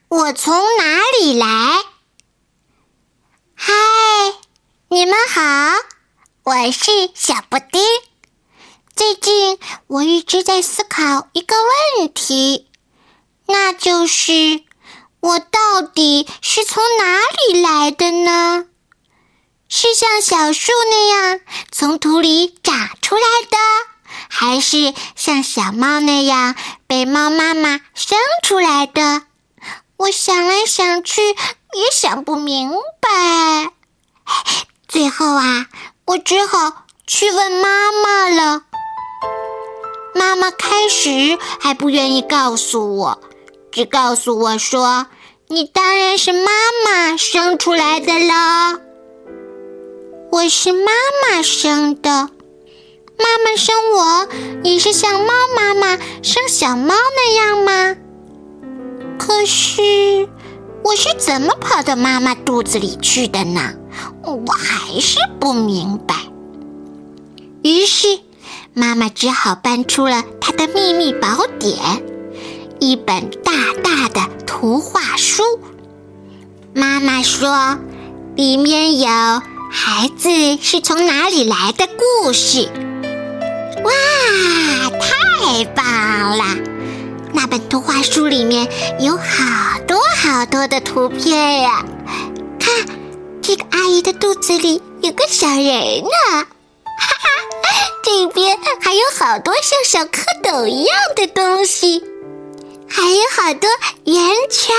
我从哪里来？嗨，你们好，我是小布丁。最近我一直在思考一个问题，那就是我到底是从哪里来的呢？是像小树那样从土里长出来的，还是像小猫那样被猫妈妈生出来的？我想来想去也想不明白。最后我只好去问妈妈了。妈妈开始还不愿意告诉我，只告诉我说，你当然是妈妈生出来的了。我是妈妈生的，妈妈生我也是像猫妈妈生小猫那样吗？可是我是怎么跑到妈妈肚子里去的呢？我还是不明白。于是妈妈只好搬出了她的秘密宝典，一本大大的图画书。妈妈说，里面有孩子是从哪里来的故事。哇，太棒了！那本图画书里面有好多好多的图片呀。看，这个阿姨的肚子里有个小人呢，哈哈，这边还有好多像小蝌蚪一样的东西，还有好多圆圈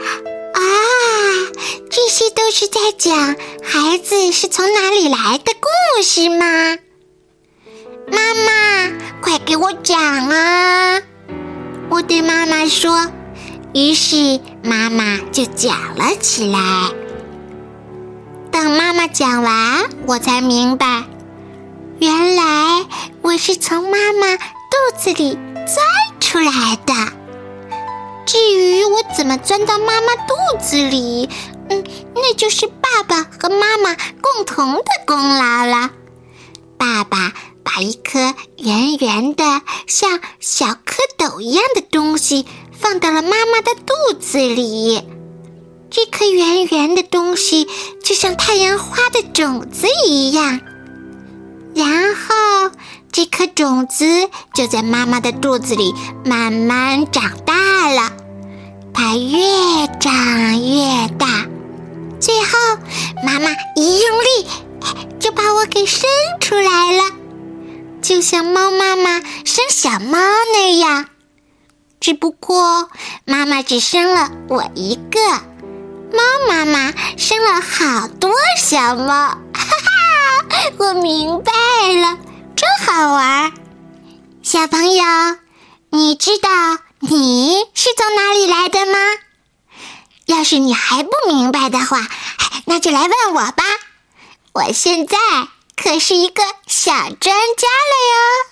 这些都是在讲孩子是从哪里来的故事吗？妈妈，快给我讲啊！我对妈妈说，于是妈妈就讲了起来。等妈妈讲完，我才明白，原来我是从妈妈肚子里钻出来的。至于我怎么钻到妈妈肚子里，那就是爸爸和妈妈共同的功劳了。爸爸把一颗圆圆的像小蝌蚪一样的东西放到了妈妈的肚子里，这颗圆圆的东西就像太阳花的种子一样，然后这颗种子就在妈妈的肚子里慢慢长大了，它越长越大，最后妈妈一用力就把我给生出来了，就像猫妈妈生小猫那样。只不过妈妈只生了我一个，猫妈妈生了好多小猫，哈哈，我明白了，真好玩。小朋友，你知道你是从哪里来的吗？要是你还不明白的话，那就来问我吧，我现在可是一个小专家了哟。